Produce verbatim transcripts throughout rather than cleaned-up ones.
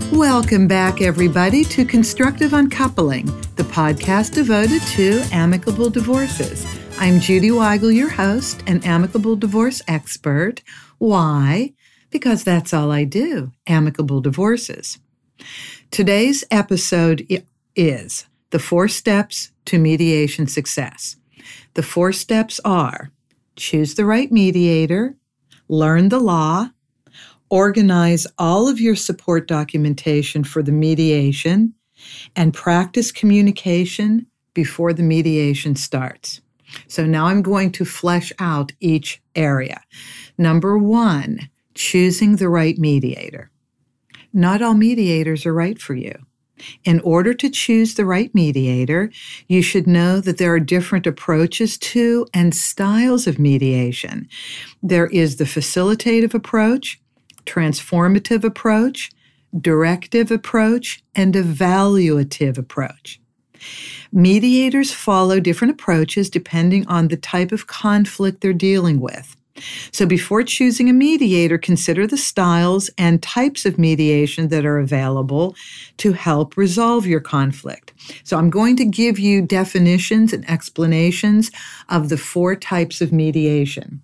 Welcome back, everybody, to Constructive Uncoupling, the podcast devoted to amicable divorces. I'm Judy Weigel, your host, an amicable divorce expert. Why? Because that's all I do, amicable divorces. Today's episode is the four steps to mediation success. The four steps are: choose the right mediator, learn the law, organize all of your support documentation for the mediation, and practice communication before the mediation starts. So now I'm going to flesh out each area. Number one, choosing the right mediator. Not all mediators are right for you. In order to choose the right mediator, you should know that there are different approaches to and styles of mediation. There is the facilitative approach, transformative approach, directive approach, and evaluative approach. Mediators follow different approaches depending on the type of conflict they're dealing with. So before choosing a mediator, consider the styles and types of mediation that are available to help resolve your conflict. So I'm going to give you definitions and explanations of the four types of mediation.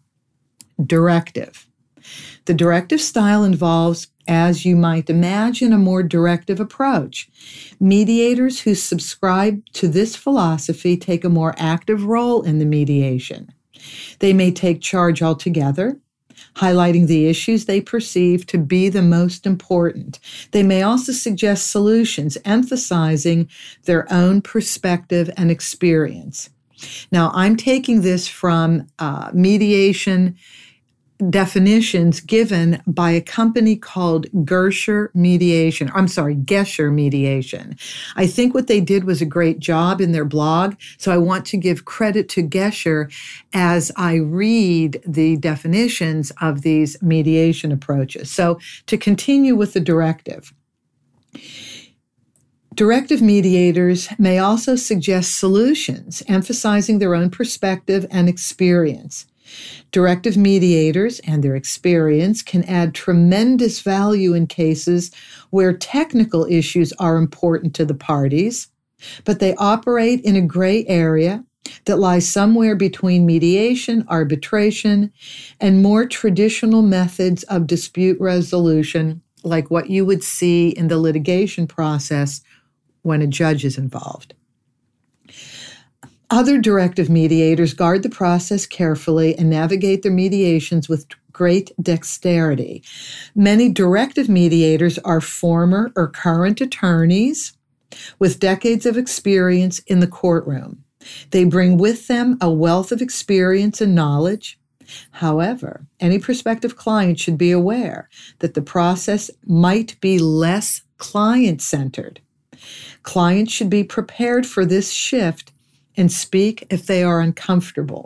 Directive. The directive style involves, as you might imagine, a more directive approach. Mediators who subscribe to this philosophy take a more active role in the mediation. They may take charge altogether, highlighting the issues they perceive to be the most important. They may also suggest solutions, emphasizing their own perspective and experience. Now, I'm taking this from uh, mediation definitions given by a company called Gersher Mediation. I'm sorry, Gesher Mediation. I think what they did was a great job in their blog, so I want to give credit to Gesher as I read the definitions of these mediation approaches. So to continue with the directive. Directive mediators may also suggest solutions, emphasizing their own perspective and experience. Directive mediators and their experience can add tremendous value in cases where technical issues are important to the parties, but they operate in a gray area that lies somewhere between mediation, arbitration, and more traditional methods of dispute resolution, like what you would see in the litigation process when a judge is involved. Other directive mediators guard the process carefully and navigate their mediations with great dexterity. Many directive mediators are former or current attorneys with decades of experience in the courtroom. They bring with them a wealth of experience and knowledge. However, any prospective client should be aware that the process might be less client-centered. Clients should be prepared for this shift and speak if they are uncomfortable.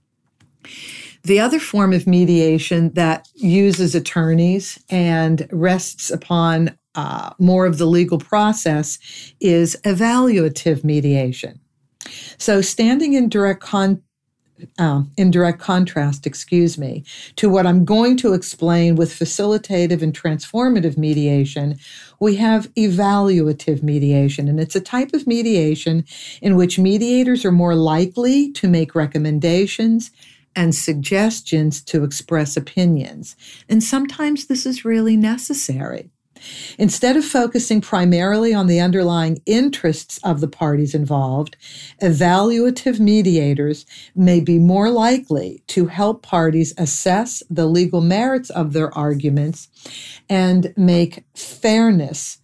The other form of mediation that uses attorneys and rests upon uh, more of the legal process is evaluative mediation. So standing in direct con- uh, in direct contrast, excuse me, to what I'm going to explain with facilitative and transformative mediation, we have evaluative mediation, and it's a type of mediation in which mediators are more likely to make recommendations and suggestions to express opinions. And sometimes this is really necessary. Instead of focusing primarily on the underlying interests of the parties involved, evaluative mediators may be more likely to help parties assess the legal merits of their arguments and make fairness,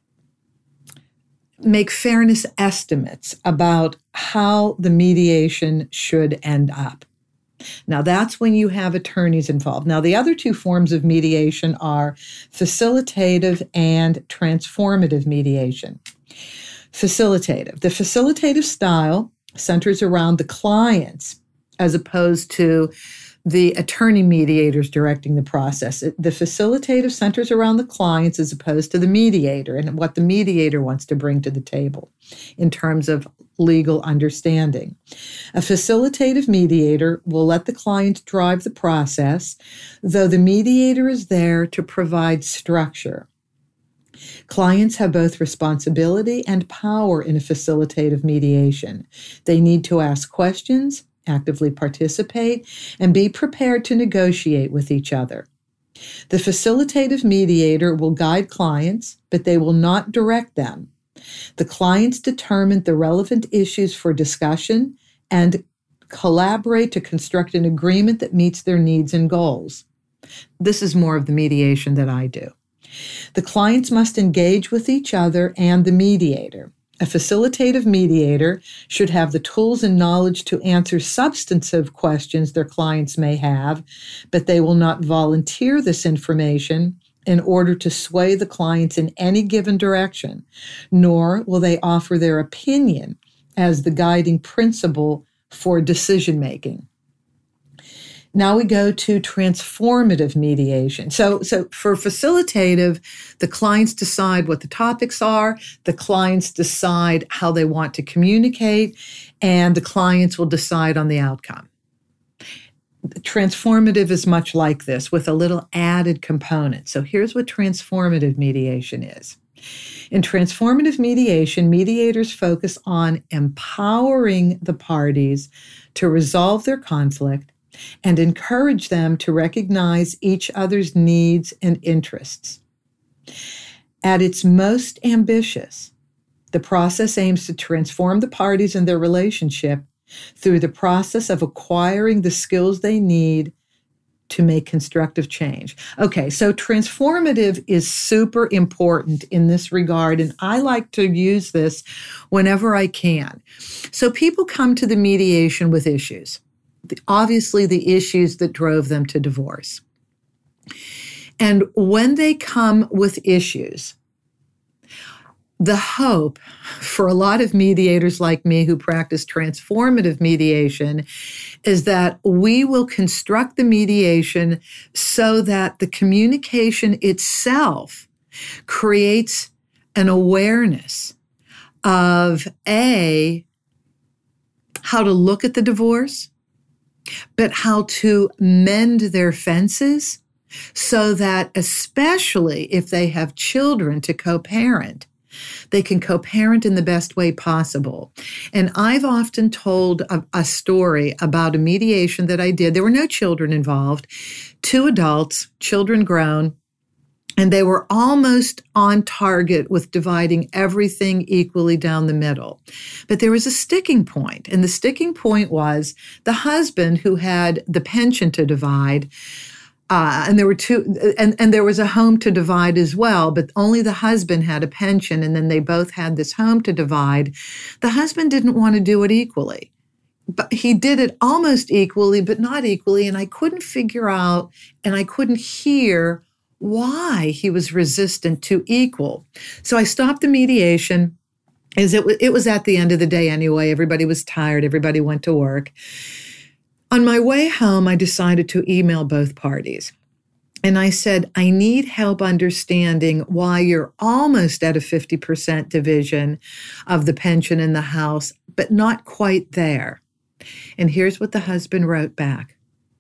make fairness estimates about how the mediation should end up. Now, that's when you have attorneys involved. Now, the other two forms of mediation are facilitative and transformative mediation. Facilitative. The facilitative style centers around the clients as opposed to the attorney mediators directing the process. The facilitative centers around the clients as opposed to the mediator and what the mediator wants to bring to the table in terms of legal understanding. A facilitative mediator will let the client drive the process, though the mediator is there to provide structure. Clients have both responsibility and power in a facilitative mediation. They need to ask questions, actively participate, and be prepared to negotiate with each other. The facilitative mediator will guide clients, but they will not direct them. The clients determine the relevant issues for discussion and collaborate to construct an agreement that meets their needs and goals. This is more of the mediation that I do. The clients must engage with each other and the mediator. A facilitative mediator should have the tools and knowledge to answer substantive questions their clients may have, but they will not volunteer this information in order to sway the clients in any given direction, nor will they offer their opinion as the guiding principle for decision-making. Now we go to transformative mediation. So, so for facilitative, the clients decide what the topics are, the clients decide how they want to communicate, and the clients will decide on the outcome. Transformative is much like this with a little added component. So here's what transformative mediation is. In transformative mediation, mediators focus on empowering the parties to resolve their conflict and encourage them to recognize each other's needs and interests. At its most ambitious, the process aims to transform the parties and their relationship through the process of acquiring the skills they need to make constructive change. Okay, so transformative is super important in this regard, and I like to use this whenever I can. So people come to the mediation with issues. Obviously, the issues that drove them to divorce. And when they come with issues, the hope for a lot of mediators like me who practice transformative mediation is that we will construct the mediation so that the communication itself creates an awareness of A, how to look at the divorce, but how to mend their fences so that, especially if they have children to co-parent, they can co-parent in the best way possible. And I've often told a, a story about a mediation that I did. There were no children involved, two adults, children grown, and they were almost on target with dividing everything equally down the middle. But there was a sticking point, and the sticking point was the husband who had the pension to divide, uh, and there were two, and, and there was a home to divide as well, but only the husband had a pension, and then they both had this home to divide. The husband didn't want to do it equally. But he did it almost equally, but not equally, and I couldn't figure out, and I couldn't hear why he was resistant to equal. So I stopped the mediation, as it, w- it was at the end of the day anyway. Everybody was tired. Everybody went to work. On my way home, I decided to email both parties. And I said, I need help understanding why you're almost at a fifty percent division of the pension in the house, but not quite there. And here's what the husband wrote back.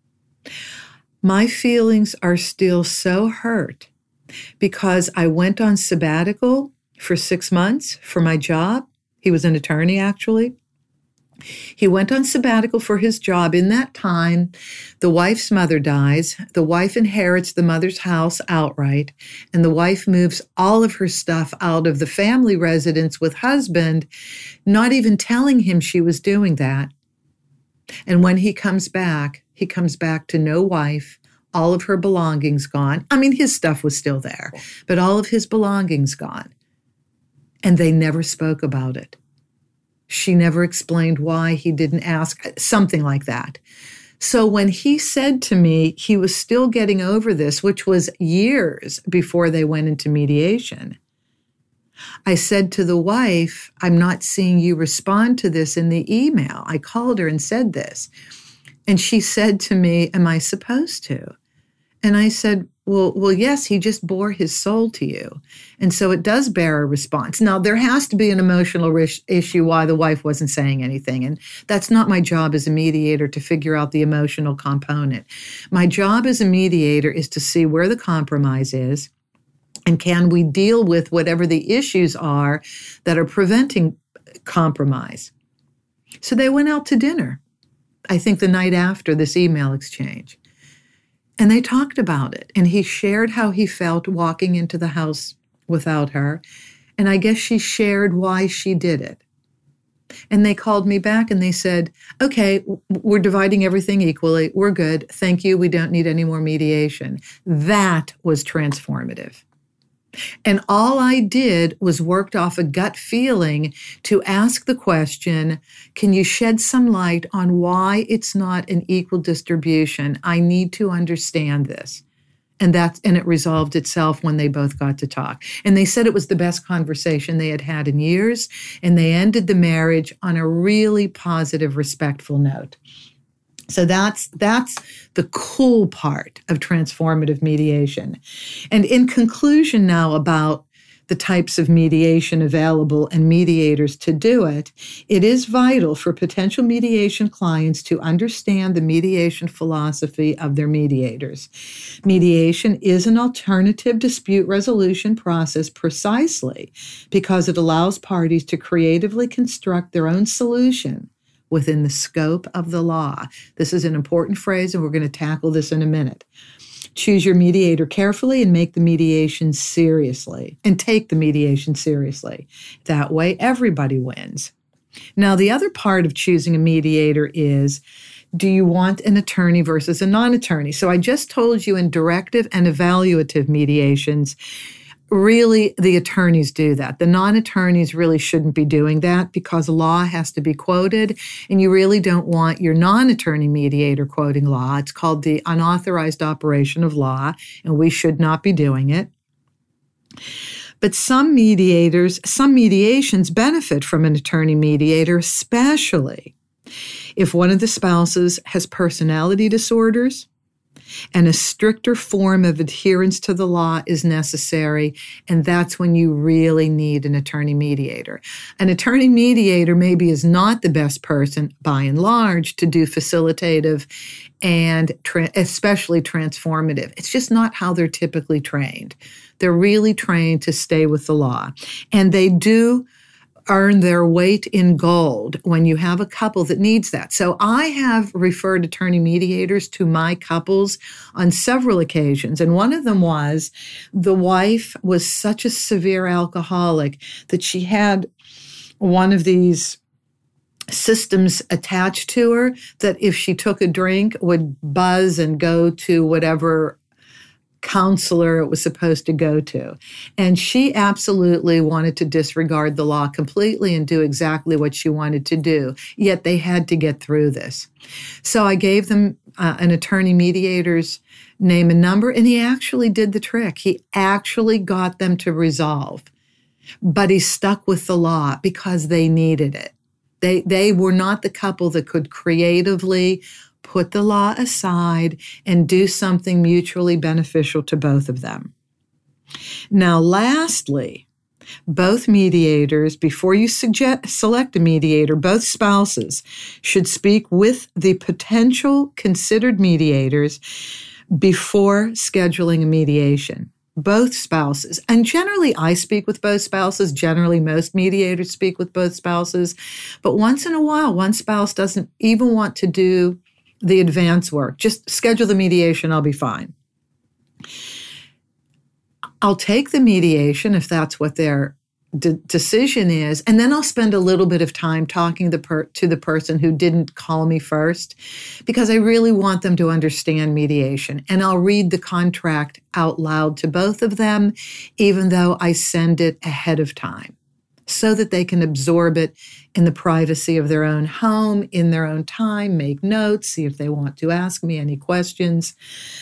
My feelings are still so hurt because I went on sabbatical for six months for my job. He was an attorney, actually. He went on sabbatical for his job. In that time, the wife's mother dies. The wife inherits the mother's house outright, and the wife moves all of her stuff out of the family residence with husband, not even telling him she was doing that. And when he comes back, he comes back to no wife, all of her belongings gone. I mean, his stuff was still there, but all of his belongings gone. And they never spoke about it. She never explained why he didn't ask, something like that. So when he said to me he was still getting over this, which was years before they went into mediation, I said to the wife, I'm not seeing you respond to this in the email. I called her and said this. And she said to me, am I supposed to? And I said, well, well, yes, he just bore his soul to you. And so it does bear a response. Now, there has to be an emotional rish- issue why the wife wasn't saying anything. And that's not my job as a mediator to figure out the emotional component. My job as a mediator is to see where the compromise is, And can we deal with whatever the issues are that are preventing compromise? So they went out to dinner, I think the night after this email exchange. And they talked about it. And he shared how he felt walking into the house without her. And I guess she shared why she did it. And they called me back and they said, okay, we're dividing everything equally. We're good. Thank you. We don't need any more mediation. That was transformative. And all I did was worked off a gut feeling to ask the question, can you shed some light on why it's not an equal distribution? I need to understand this. And that's, and it resolved itself when they both got to talk. And they said it was the best conversation they had had in years. And they ended the marriage on a really positive, respectful note. So that's that's the cool part of transformative mediation. And in conclusion now about the types of mediation available and mediators to do it, it is vital for potential mediation clients to understand the mediation philosophy of their mediators. Mediation is an alternative dispute resolution process precisely because it allows parties to creatively construct their own solution within the scope of the law. This is an important phrase, and we're going to tackle this in a minute. Choose your mediator carefully and make the mediation seriously, and take the mediation seriously. That way, everybody wins. Now, the other part of choosing a mediator is, do you want an attorney versus a non-attorney? So I just told you in directive and evaluative mediations, really, the attorneys do that. The non-attorneys really shouldn't be doing that because law has to be quoted, and you really don't want your non-attorney mediator quoting law. It's called the unauthorized operation of law, and we should not be doing it. But some mediators, some mediations benefit from an attorney mediator, especially if one of the spouses has personality disorders, and a stricter form of adherence to the law is necessary, and that's when you really need an attorney mediator. An attorney mediator maybe is not the best person, by and large, to do facilitative and tra- especially transformative. It's just not how they're typically trained. They're really trained to stay with the law, and they do earn their weight in gold when you have a couple that needs that. So I have referred attorney mediators to my couples on several occasions. And one of them was the wife was such a severe alcoholic that she had one of these systems attached to her that if she took a drink would buzz and go to whatever counselor it was supposed to go to. And she absolutely wanted to disregard the law completely and do exactly what she wanted to do. Yet they had to get through this. So I gave them uh, an attorney mediator's name and number, and he actually did the trick. He actually got them to resolve. But he stuck with the law because they needed it. They, they were not the couple that could creatively put the law aside and do something mutually beneficial to both of them. Now, lastly, both mediators, before you suggest, select a mediator, both spouses should speak with the potential considered mediators before scheduling a mediation. Both spouses. And generally, I speak with both spouses. Generally, most mediators speak with both spouses. But once in a while, one spouse doesn't even want to do the advance work. Just schedule the mediation, I'll be fine. I'll take the mediation if that's what their de- decision is, and then I'll spend a little bit of time talking the per- to the person who didn't call me first, because I really want them to understand mediation. And I'll read the contract out loud to both of them, even though I send it ahead of time, so that they can absorb it in the privacy of their own home, in their own time, make notes, see if they want to ask me any questions.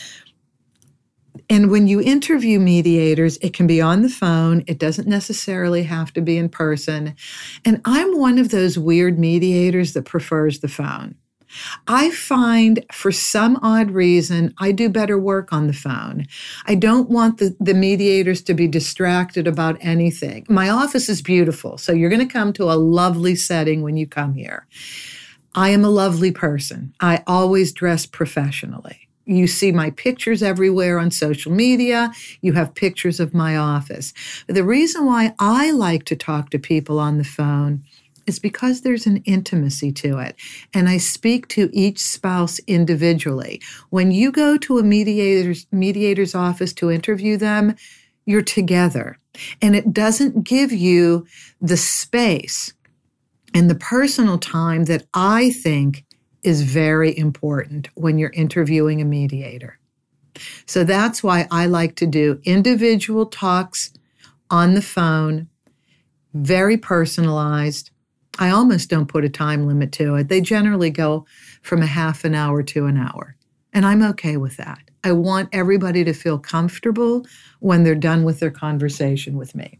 And when you interview mediators, it can be on the phone. It doesn't necessarily have to be in person. And I'm one of those weird mediators that prefers the phone. I find for some odd reason, I do better work on the phone. I don't want the, the mediators to be distracted about anything. My office is beautiful, so you're going to come to a lovely setting when you come here. I am a lovely person. I always dress professionally. You see my pictures everywhere on social media. You have pictures of my office. But the reason why I like to talk to people on the phone is because there's an intimacy to it. And I speak to each spouse individually. When you go to a mediator's, mediator's office to interview them, you're together. And it doesn't give you the space and the personal time that I think is very important when you're interviewing a mediator. So that's why I like to do individual talks on the phone, very personalized. I almost don't put a time limit to it. They generally go from a half an hour to an hour, and I'm okay with that. I want everybody to feel comfortable when they're done with their conversation with me.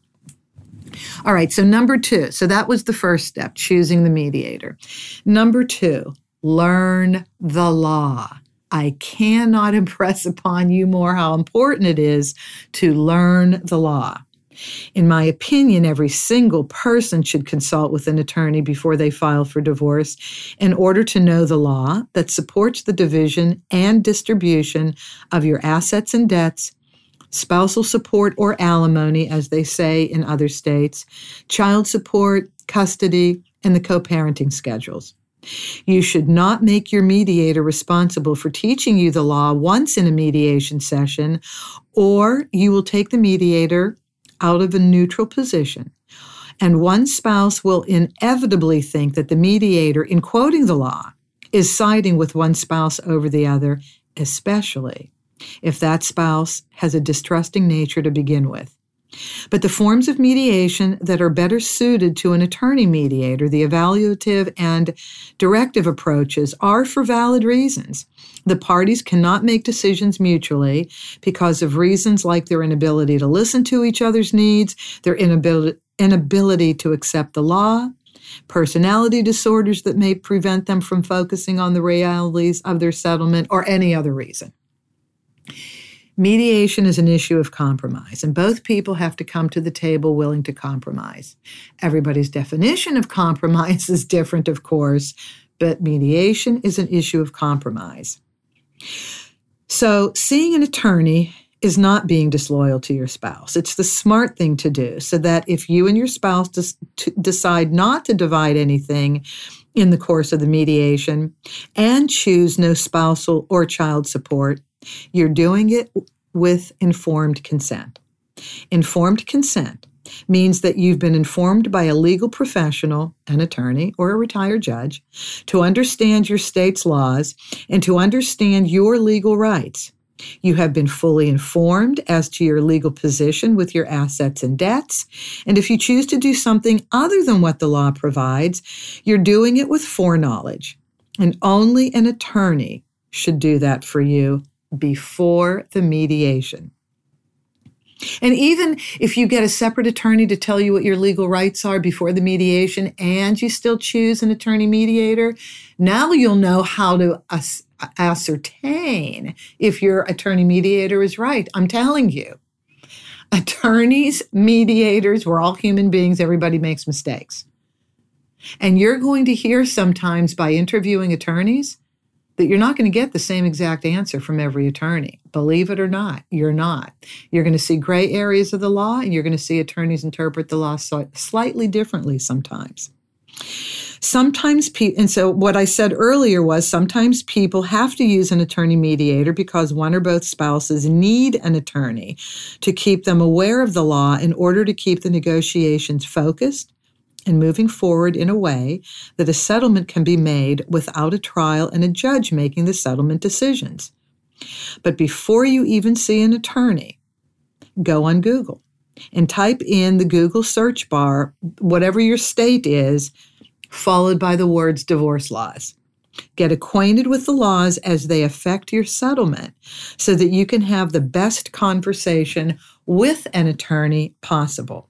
All right, so number two. So that was the first step, choosing the mediator. Number two, learn the law. I cannot impress upon you more how important it is to learn the law. In my opinion, every single person should consult with an attorney before they file for divorce in order to know the law that supports the division and distribution of your assets and debts, spousal support or alimony, as they say in other states, child support, custody, and the co-parenting schedules. You should not make your mediator responsible for teaching you the law once in a mediation session, or you will take the mediator out of a neutral position. And one spouse will inevitably think that the mediator, in quoting the law, is siding with one spouse over the other, especially if that spouse has a distrusting nature to begin with. But the forms of mediation that are better suited to an attorney mediator, the evaluative and directive approaches, are for valid reasons. The parties cannot make decisions mutually because of reasons like their inability to listen to each other's needs, their inability, inability to accept the law, personality disorders that may prevent them from focusing on the realities of their settlement, or any other reason. Mediation is an issue of compromise, and both people have to come to the table willing to compromise. Everybody's definition of compromise is different, of course, but mediation is an issue of compromise. So seeing an attorney is not being disloyal to your spouse. It's the smart thing to do, so that if you and your spouse des- to decide not to divide anything in the course of the mediation and choose no spousal or child support, you're doing it with informed consent. Informed consent means that you've been informed by a legal professional, an attorney, or a retired judge, to understand your state's laws and to understand your legal rights. You have been fully informed as to your legal position with your assets and debts, and if you choose to do something other than what the law provides, you're doing it with foreknowledge, and only an attorney should do that for you before the mediation. And even if you get a separate attorney to tell you what your legal rights are before the mediation and you still choose an attorney mediator, now you'll know how to as- ascertain if your attorney mediator is right. I'm telling you, attorneys, mediators, we're all human beings. Everybody makes mistakes. And you're going to hear sometimes by interviewing attorneys that you're not going to get the same exact answer from every attorney. Believe it or not, you're not. You're going to see gray areas of the law, and you're going to see attorneys interpret the law slightly differently sometimes. Sometimes, pe- and so what I said earlier was sometimes people have to use an attorney mediator because one or both spouses need an attorney to keep them aware of the law in order to keep the negotiations focused and moving forward in a way that a settlement can be made without a trial and a judge making the settlement decisions. But before you even see an attorney, go on Google and type in the Google search bar, whatever your state is, followed by the words divorce laws. Get acquainted with the laws as they affect your settlement so that you can have the best conversation with an attorney possible.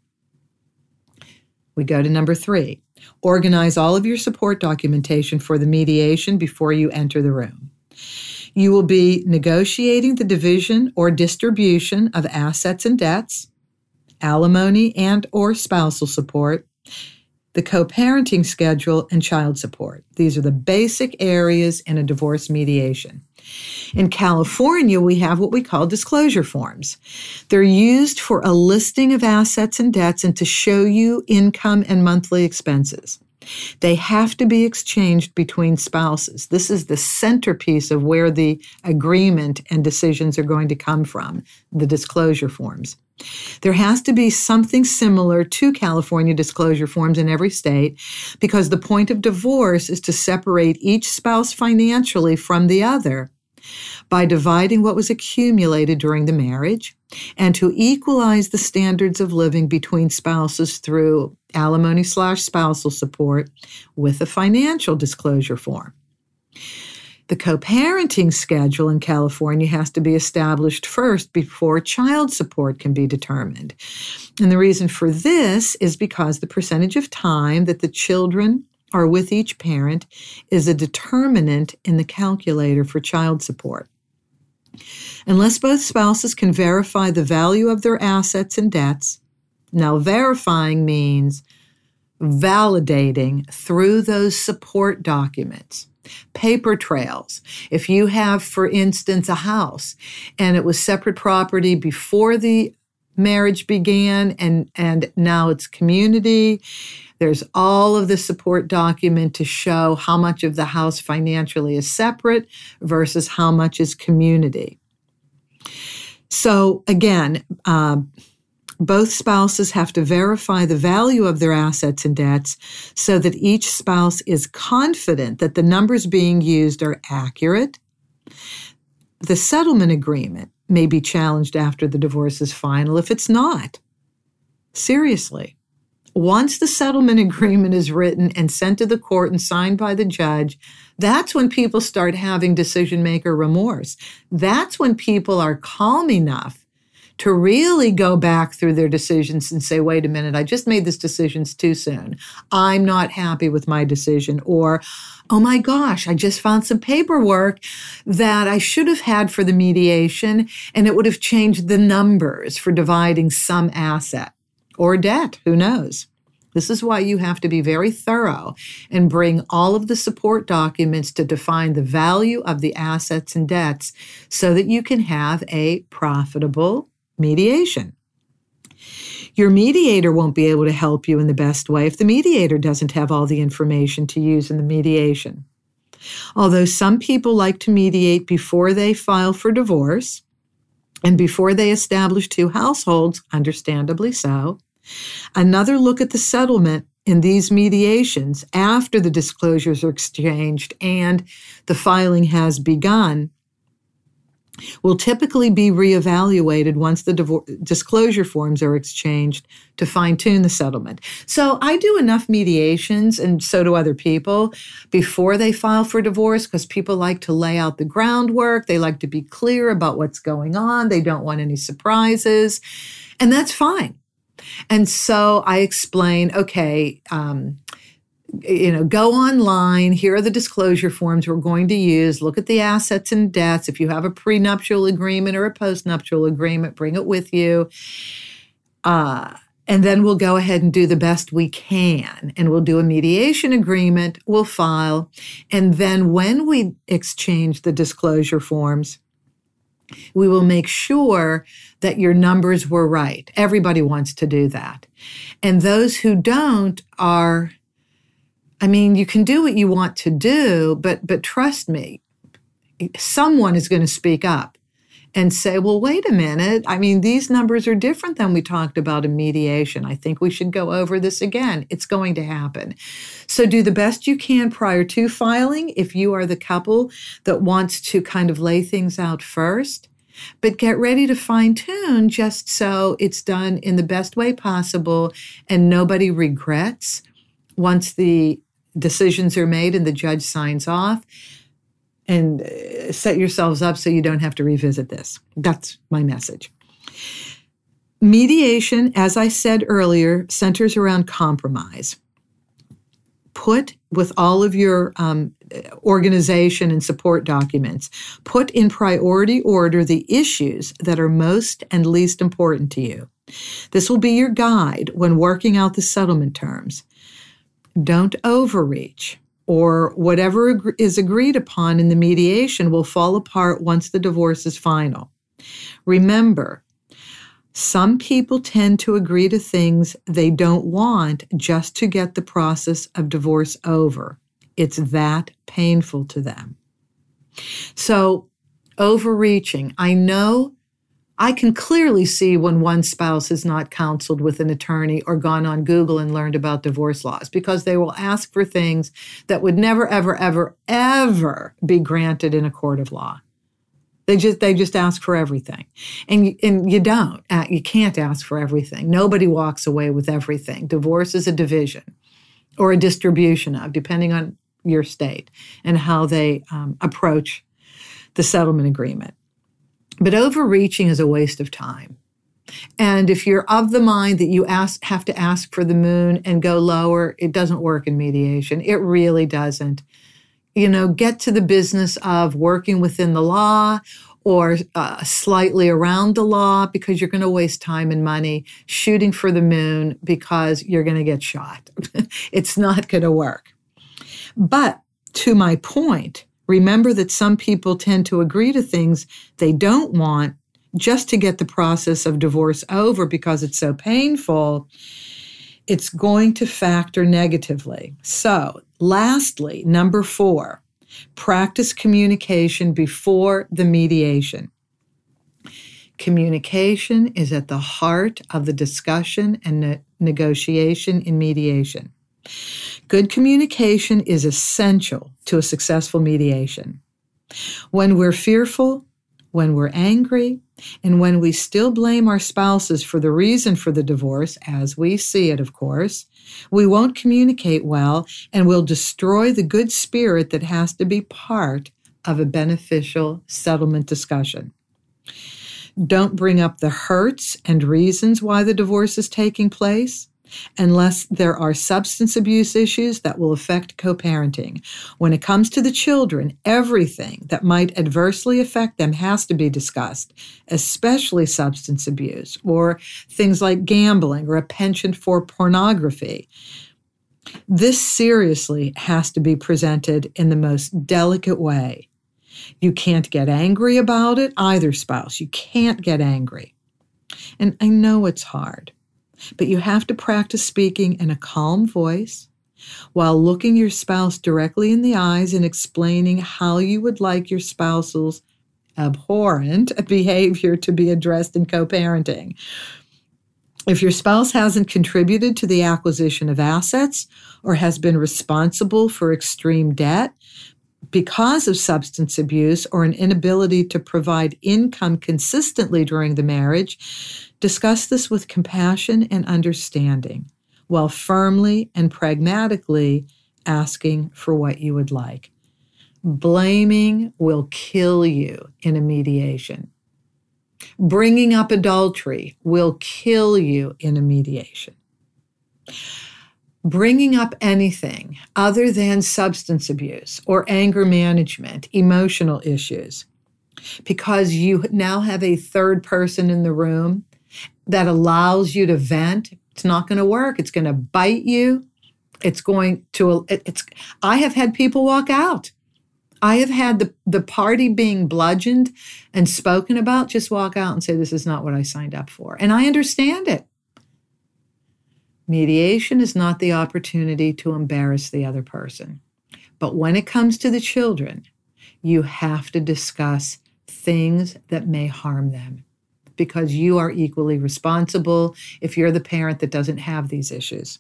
We go to number three. Organize all of your support documentation for the mediation before you enter the room. You will be negotiating the division or distribution of assets and debts, alimony and or spousal support, the co-parenting schedule, and child support. These are the basic areas in a divorce mediation. In California, we have what we call disclosure forms. They're used for a listing of assets and debts and to show you income and monthly expenses. They have to be exchanged between spouses. This is the centerpiece of where the agreement and decisions are going to come from, the disclosure forms. There has to be something similar to California disclosure forms in every state because the point of divorce is to separate each spouse financially from the other by dividing what was accumulated during the marriage and to equalize the standards of living between spouses through alimony slash spousal support with a financial disclosure form. The co-parenting schedule in California has to be established first before child support can be determined. And the reason for this is because the percentage of time that the children are with each parent is a determinant in the calculator for child support. Unless both spouses can verify the value of their assets and debts, now verifying means validating through those support documents. Paper trails. If you have, for instance, a house and it was separate property before the marriage began and, and now it's community, there's all of the support document to show how much of the house financially is separate versus how much is community. So again, uh, both spouses have to verify the value of their assets and debts so that each spouse is confident that the numbers being used are accurate. The settlement agreement may be challenged after the divorce is final if it's not. Seriously. Once the settlement agreement is written and sent to the court and signed by the judge, that's when people start having decision-maker remorse. That's when people are calm enough to really go back through their decisions and say, wait a minute, I just made this decision too soon. I'm not happy with my decision. Or, oh my gosh, I just found some paperwork that I should have had for the mediation, and it would have changed the numbers for dividing some asset or debt. Who knows? This is why you have to be very thorough and bring all of the support documents to define the value of the assets and debts so that you can have a profitable mediation. Your mediator won't be able to help you in the best way if the mediator doesn't have all the information to use in the mediation. Although some people like to mediate before they file for divorce and before they establish two households, understandably so, another look at the settlement in these mediations after the disclosures are exchanged and the filing has begun will typically be reevaluated once the divor- disclosure forms are exchanged to fine-tune the settlement. So I do enough mediations, and so do other people, before they file for divorce because people like to lay out the groundwork. They like to be clear about what's going on. They don't want any surprises, and that's fine. And so I explain, okay, um, you know, go online. Here are the disclosure forms we're going to use. Look at the assets and debts. If you have a prenuptial agreement or a postnuptial agreement, bring it with you. Uh, and then we'll go ahead and do the best we can. And we'll do a mediation agreement. We'll file. And then when we exchange the disclosure forms, we will make sure that your numbers were right. Everybody wants to do that. And those who don't are... I mean, you can do what you want to do, but but trust me, someone is going to speak up and say, well, wait a minute. I mean, these numbers are different than we talked about in mediation. I think we should go over this again. It's going to happen. So do the best you can prior to filing if you are the couple that wants to kind of lay things out first. But get ready to fine-tune just so it's done in the best way possible and nobody regrets once the decisions are made and the judge signs off, and set yourselves up so you don't have to revisit this. That's my message. Mediation, as I said earlier, centers around compromise. Put with all of your um, organization and support documents, put in priority order the issues that are most and least important to you. This will be your guide when working out the settlement terms. Don't overreach, or whatever ag- is agreed upon in the mediation will fall apart once the divorce is final. Remember, some people tend to agree to things they don't want just to get the process of divorce over. It's that painful to them. So, overreaching. I know, I can clearly see when one spouse has not counseled with an attorney or gone on Google and learned about divorce laws, because they will ask for things that would never, ever, ever, ever be granted in a court of law. They just they just ask for everything. And you, and you don't. You can't ask for everything. Nobody walks away with everything. Divorce is a division or a distribution of, depending on your state and how they um, approach the settlement agreement. But overreaching is a waste of time. And if you're of the mind that you ask, have to ask for the moon and go lower, it doesn't work in mediation. It really doesn't. You know, get to the business of working within the law or uh, slightly around the law, because you're going to waste time and money shooting for the moon because you're going to get shot. It's not going to work. But to my point, remember that some people tend to agree to things they don't want just to get the process of divorce over because it's so painful. It's going to factor negatively. So, lastly, number four, practice communication before the mediation. Communication is at the heart of the discussion and ne- negotiation in mediation. Good communication is essential to a successful mediation. When we're fearful, when we're angry, and when we still blame our spouses for the reason for the divorce, as we see it, of course, we won't communicate well and will destroy the good spirit that has to be part of a beneficial settlement discussion. Don't bring up the hurts and reasons why the divorce is taking place unless there are substance abuse issues that will affect co-parenting. When it comes to the children, everything that might adversely affect them has to be discussed, especially substance abuse or things like gambling or a penchant for pornography. This seriously has to be presented in the most delicate way. You can't get angry about it, either spouse. You can't get angry. And I know it's hard. But you have to practice speaking in a calm voice while looking your spouse directly in the eyes and explaining how you would like your spouse's abhorrent behavior to be addressed in co-parenting. If your spouse hasn't contributed to the acquisition of assets or has been responsible for extreme debt because of substance abuse or an inability to provide income consistently during the marriage, discuss this with compassion and understanding, while firmly and pragmatically asking for what you would like. Blaming will kill you in a mediation. Bringing up adultery will kill you in a mediation. Bringing up anything other than substance abuse or anger management, emotional issues, because you now have a third person in the room that allows you to vent, it's not going to work. It's going to bite you. It's going to, it's, I have had people walk out. I have had the, the party being bludgeoned and spoken about just walk out and say, this is not what I signed up for. And I understand it. Mediation is not the opportunity to embarrass the other person. But when it comes to the children, you have to discuss things that may harm them, because you are equally responsible if you're the parent that doesn't have these issues.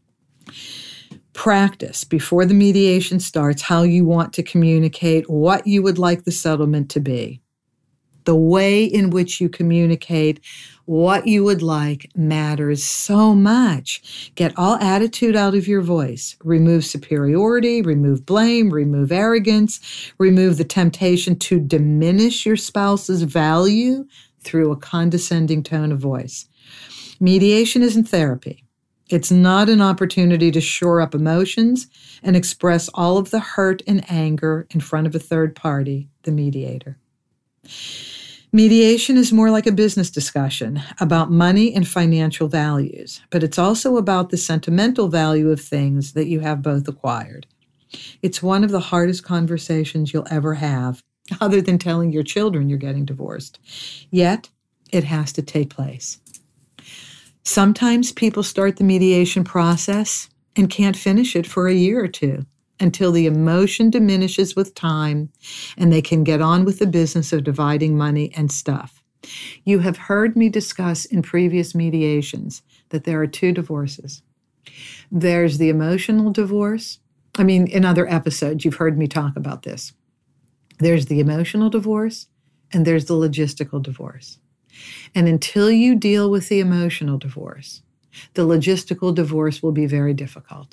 Practice before the mediation starts how you want to communicate, what you would like the settlement to be. The way in which you communicate what you would like matters so much. Get all attitude out of your voice. Remove superiority, remove blame, remove arrogance, remove the temptation to diminish your spouse's value through a condescending tone of voice. Mediation isn't therapy. It's not an opportunity to shore up emotions and express all of the hurt and anger in front of a third party, the mediator. Mediation is more like a business discussion about money and financial values, but it's also about the sentimental value of things that you have both acquired. It's one of the hardest conversations you'll ever have, other than telling your children you're getting divorced. Yet, it has to take place. Sometimes people start the mediation process and can't finish it for a year or two until the emotion diminishes with time and they can get on with the business of dividing money and stuff. You have heard me discuss in previous mediations that there are two divorces. There's the emotional divorce. I mean, in other episodes, you've heard me talk about this. There's the emotional divorce and there's the logistical divorce. And until you deal with the emotional divorce, the logistical divorce will be very difficult.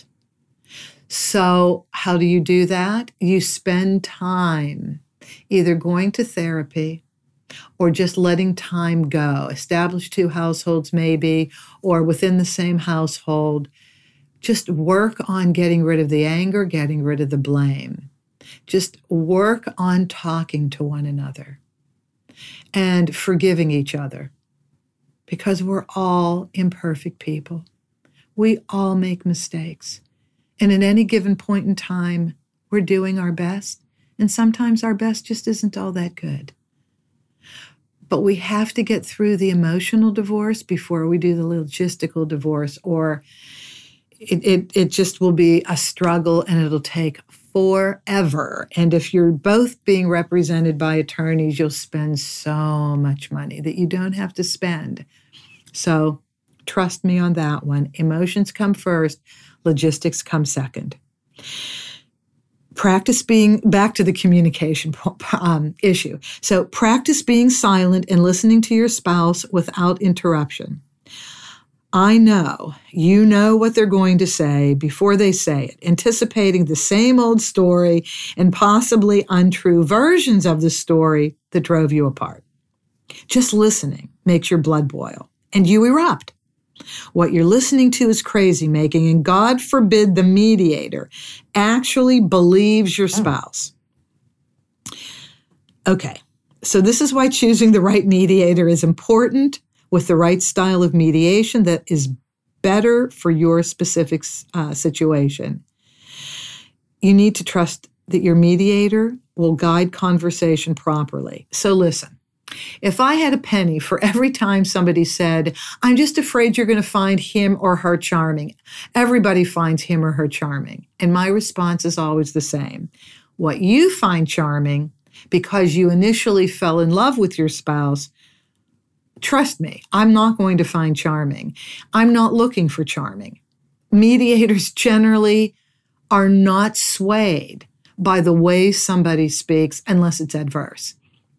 So how do you do that? You spend time either going to therapy or just letting time go. Establish two households maybe, or within the same household. Just work on getting rid of the anger, getting rid of the blame. Just work on talking to one another and forgiving each other, because we're all imperfect people. We all make mistakes. And at any given point in time, we're doing our best. And sometimes our best just isn't all that good. But we have to get through the emotional divorce before we do the logistical divorce, or it, it, it just will be a struggle and it'll take forever. And if you're both being represented by attorneys, you'll spend so much money that you don't have to spend. So trust me on that one. Emotions come first, logistics come second. Practice being, back to the communication um, issue. So practice being silent and listening to your spouse without interruption. I know you know what they're going to say before they say it, anticipating the same old story and possibly untrue versions of the story that drove you apart. Just listening makes your blood boil and you erupt. What you're listening to is crazy making, and God forbid the mediator actually believes your spouse. Okay, so this is why choosing the right mediator is important, with the right style of mediation that is better for your specific uh, situation. You need to trust that your mediator will guide conversation properly. So listen. If I had a penny for every time somebody said, I'm just afraid you're going to find him or her charming. Everybody finds him or her charming. And my response is always the same. What you find charming, because you initially fell in love with your spouse, trust me, I'm not going to find charming. I'm not looking for charming. Mediators generally are not swayed by the way somebody speaks unless it's adverse.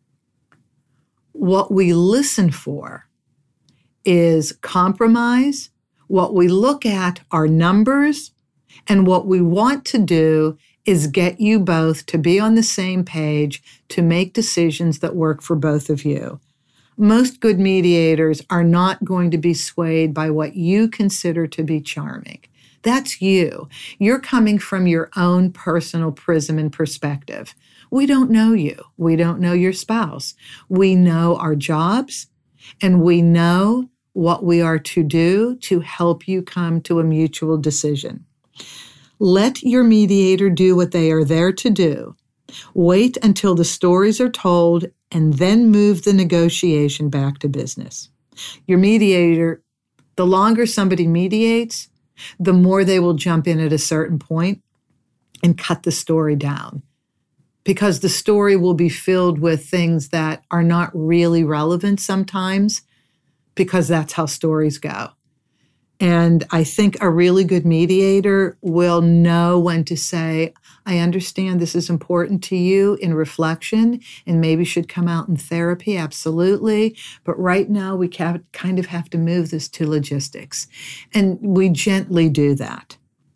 What we listen for is compromise. What we look at are numbers. And what we want to do is get you both to be on the same page to make decisions that work for both of you. Most good mediators are not going to be swayed by what you consider to be charming. That's you. You're coming from your own personal prism and perspective. We don't know you. We don't know your spouse. We know our jobs, and we know what we are to do to help you come to a mutual decision. Let your mediator do what they are there to do. Wait until the stories are told and then move the negotiation back to business. Your mediator, the longer somebody mediates, the more they will jump in at a certain point and cut the story down, because the story will be filled with things that are not really relevant sometimes, because that's how stories go. And I think a really good mediator will know when to say, I understand this is important to you in reflection and maybe should come out in therapy, absolutely. But right now we kind of have to move this to logistics. And we gently do that.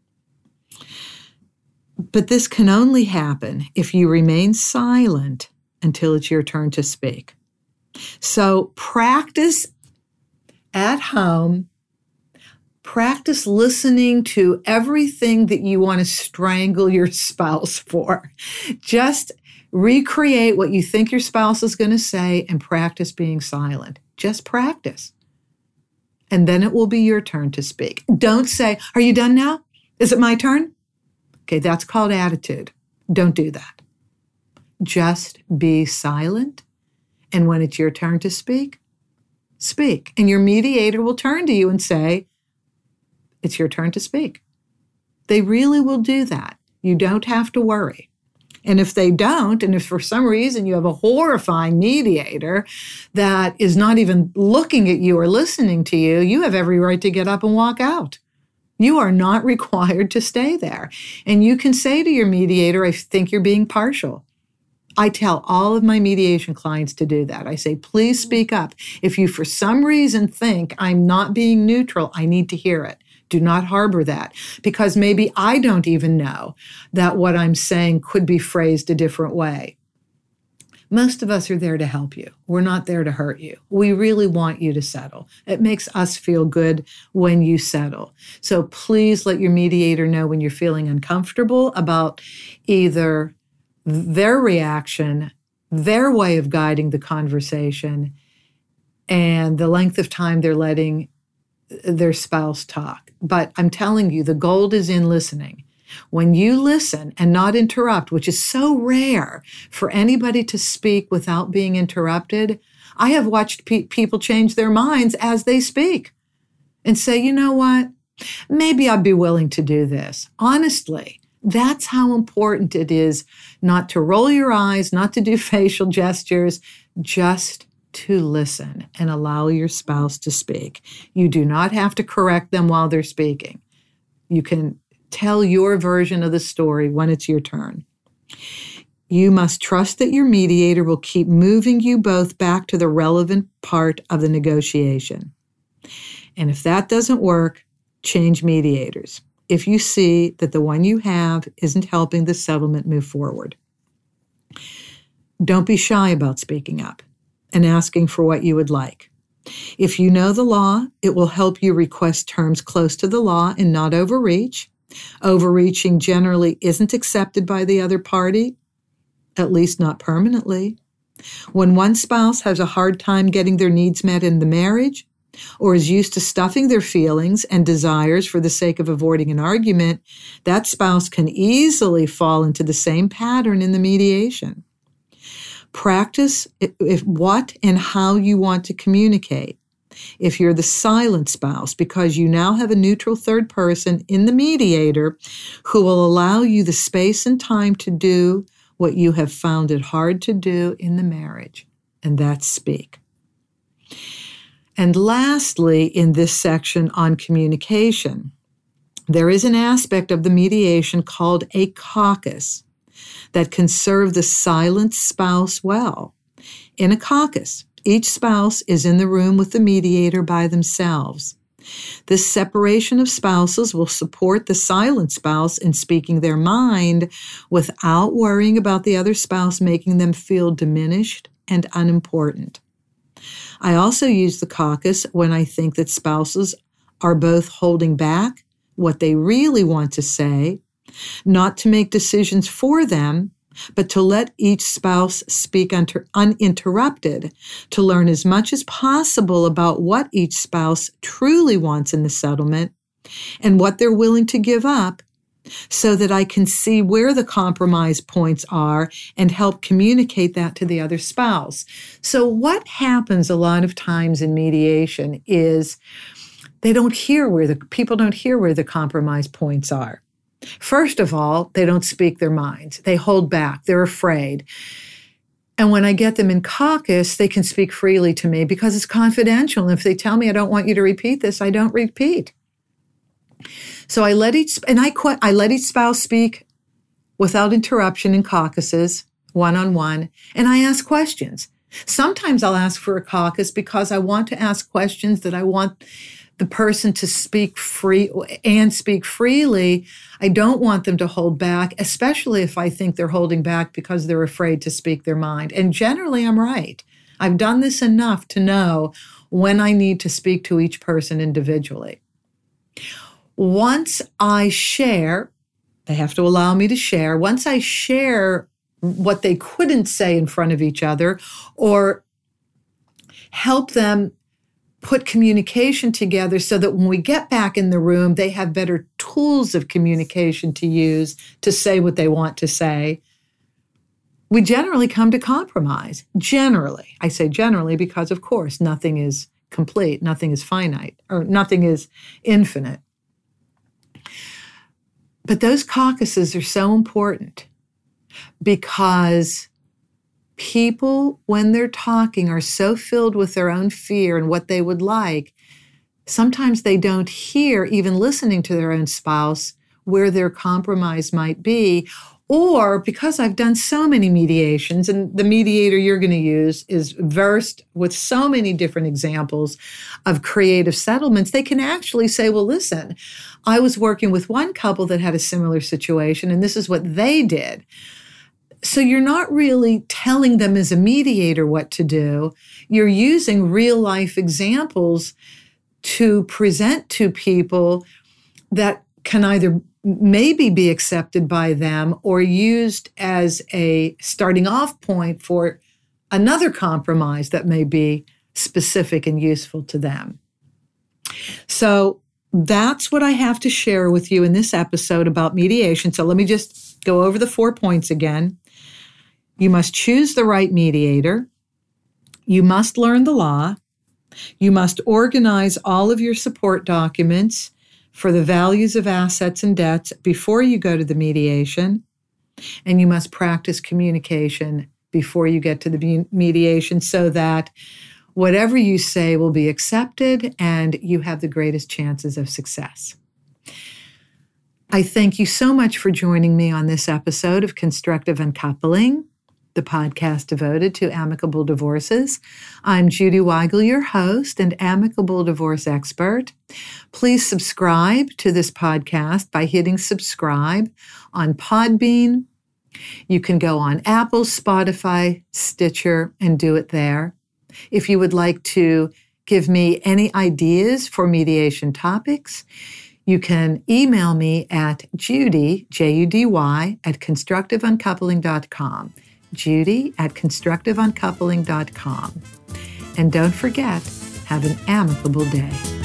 But this can only happen if you remain silent until it's your turn to speak. So practice at home. Practice listening to everything that you want to strangle your spouse for. Just Recreate what you think your spouse is going to say and practice being silent. Just practice. And then it will be your turn to speak. Don't say, are you done now? Is it my turn? Okay, that's called attitude. Don't do that. Just be silent. And when it's your turn to speak, speak. And your mediator will turn to you and say, it's your turn to speak. They really will do that. You don't have to worry. And if they don't, and if for some reason you have a horrifying mediator that is not even looking at you or listening to you, you have every right to get up and walk out. You are not required to stay there. And you can say to your mediator, I think you're being partial. I tell all of my mediation clients to do that. I say, please speak up. If you for some reason think I'm not being neutral, I need to hear it. Do not harbor that, because maybe I don't even know that what I'm saying could be phrased a different way. Most of us are there to help you. We're not there to hurt you. We really want you to settle. It makes us feel good when you settle. So please let your mediator know when you're feeling uncomfortable about either their reaction, their way of guiding the conversation, and the length of time they're letting their spouse talk. But I'm telling you, the gold is in listening. When you listen and not interrupt, which is so rare for anybody to speak without being interrupted, I have watched pe- people change their minds as they speak and say, you know what, maybe I'd be willing to do this. Honestly, that's how important it is not to roll your eyes, not to do facial gestures, just to listen and allow your spouse to speak. You do not have to correct them while they're speaking. You can tell your version of the story when it's your turn. You must trust that your mediator will keep moving you both back to the relevant part of the negotiation. And if that doesn't work, change mediators if you see that the one you have isn't helping the settlement move forward. Don't be shy about speaking up and asking for what you would like. If you know the law, it will help you request terms close to the law and not overreach. Overreaching generally isn't accepted by the other party, at least not permanently. When one spouse has a hard time getting their needs met in the marriage, or is used to stuffing their feelings and desires for the sake of avoiding an argument, that spouse can easily fall into the same pattern in the mediation. Practice if what and how you want to communicate. If you're the silent spouse, because you now have a neutral third person in the mediator who will allow you the space and time to do what you have found it hard to do in the marriage, and that's speak. And lastly, in this section on communication, there is an aspect of the mediation called a caucus that can serve the silent spouse well. In a caucus, each spouse is in the room with the mediator by themselves. This separation of spouses will support the silent spouse in speaking their mind without worrying about the other spouse making them feel diminished and unimportant. I also use the caucus when I think that spouses are both holding back what they really want to say, not to make decisions for them, but to let each spouse speak unter- uninterrupted, to learn as much as possible about what each spouse truly wants in the settlement and what they're willing to give up, so that I can see where the compromise points are and help communicate that to the other spouse. So what happens a lot of times in mediation is they don't hear where the people don't hear where the compromise points are. First of all, they don't speak their minds. They hold back. They're afraid. And when I get them in caucus, they can speak freely to me because it's confidential. And if they tell me I don't want you to repeat this, I don't repeat. So I let each and I I let each spouse speak without interruption in caucuses, one-on-one, and I ask questions. Sometimes I'll ask for a caucus because I want to ask questions that I want the person to speak free and speak freely. I don't want them to hold back, especially if I think they're holding back because they're afraid to speak their mind. And generally, I'm right. I've done this enough to know when I need to speak to each person individually. Once I share, they have to allow me to share. Once I share what they couldn't say in front of each other, or help them put communication together so that when we get back in the room, they have better tools of communication to use to say what they want to say. We generally come to compromise. Generally. I say generally because, of course, nothing is complete, nothing is finite, or nothing is infinite. But those caucuses are so important because people, when they're talking, are so filled with their own fear and what they would like, sometimes they don't hear, even listening to their own spouse, where their compromise might be. Or because I've done so many mediations, and the mediator you're going to use is versed with so many different examples of creative settlements, they can actually say, well, listen, I was working with one couple that had a similar situation, and this is what they did. So you're not really telling them as a mediator what to do. You're using real life examples to present to people that can either maybe be accepted by them or used as a starting off point for another compromise that may be specific and useful to them. So that's what I have to share with you in this episode about mediation. So let me just go over the four points again. You must choose the right mediator. You must learn the law. You must organize all of your support documents for the values of assets and debts before you go to the mediation. And you must practice communication before you get to the mediation so that whatever you say will be accepted and you have the greatest chances of success. I thank you so much for joining me on this episode of Constructive Uncoupling, the podcast devoted to amicable divorces. I'm Judy Weigel, your host and amicable divorce expert. Please subscribe to this podcast by hitting subscribe on Podbean. You can go on Apple, Spotify, Stitcher, and do it there. If you would like to give me any ideas for mediation topics, you can email me at Judy, J U D Y, at constructive uncoupling dot com. Judy at constructive uncoupling dot com. And don't forget, have an amicable day.